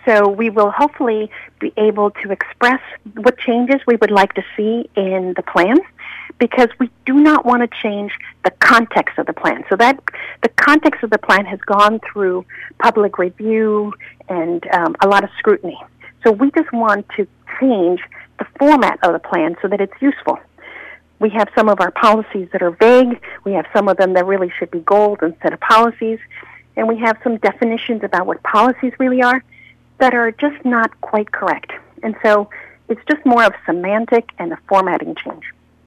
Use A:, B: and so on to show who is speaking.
A: So we will hopefully be able to express what changes we would like to see in the plan, because we do not want to change the context of the plan. So that the context of the plan has gone through public review and a lot of scrutiny. So we just want to change the format of the plan so that it's useful. We have some of our policies that are vague. We have some of them that really should be goals instead of policies. And we have some definitions about what policies really are that are just not quite correct. And so it's just more of semantic and a formatting change.